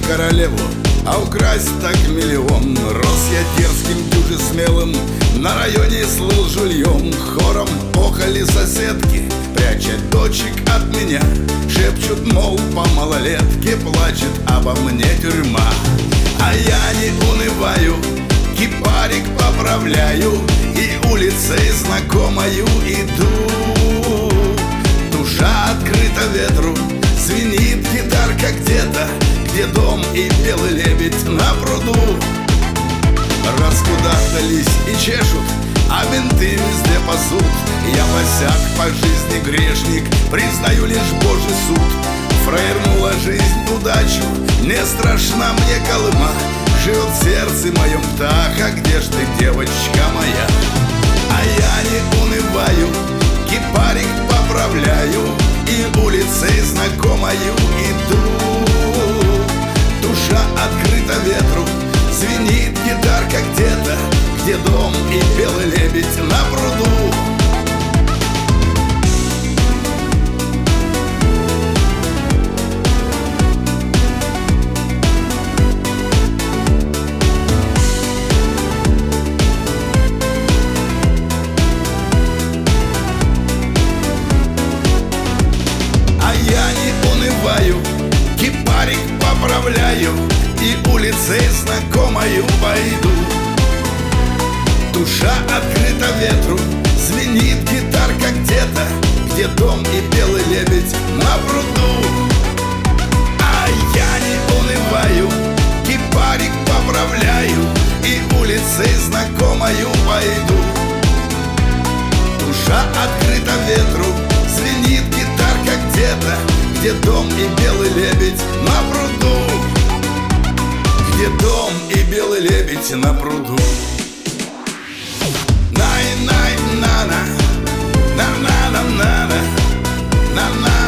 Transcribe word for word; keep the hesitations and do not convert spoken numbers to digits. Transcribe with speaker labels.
Speaker 1: королеву, а украсть так миллион. Рос я дерзким, дюже смелым, на районе слыл жульем. Хором охали соседки, пряча дочек от меня. Шепчут, мол, по малолетке плачет обо мне тюрьма. А я не унываю, кипарик поправляю, и улицей знакомою иду. Душа открыта ветру, звенит гитарка где-то, где дом и белый лебедь на пруду. Раскудахтались и чешут, а менты везде пасут. Я босяк, по жизни грешник, признаю лишь Божий суд. Фраернула жизнь удачу, не страшна мне Колыма. Живет в сердце моем птах, а где ж ты, девочка моя? А я не унываю, кипарик поправляю, и улицей знакомою иду. Душа открыта ветру, звенит гитарка где-то, где дом и белый лебедь на пруду. Кипарик поправляю, и улицей знакомою пойду. Душа открыта ветру, звенит гитарка где-то, где дом и белый лебедь на пруду. А я не унываю, кипарик поправляю, и улицей знакомою пойду. Душа открыта ветру, звенит гитарка где-то, где дом и белый лебедь на пруду. Где дом и белый лебедь на пруду. Най-най-на-на, на-на-на-на-на, на-на.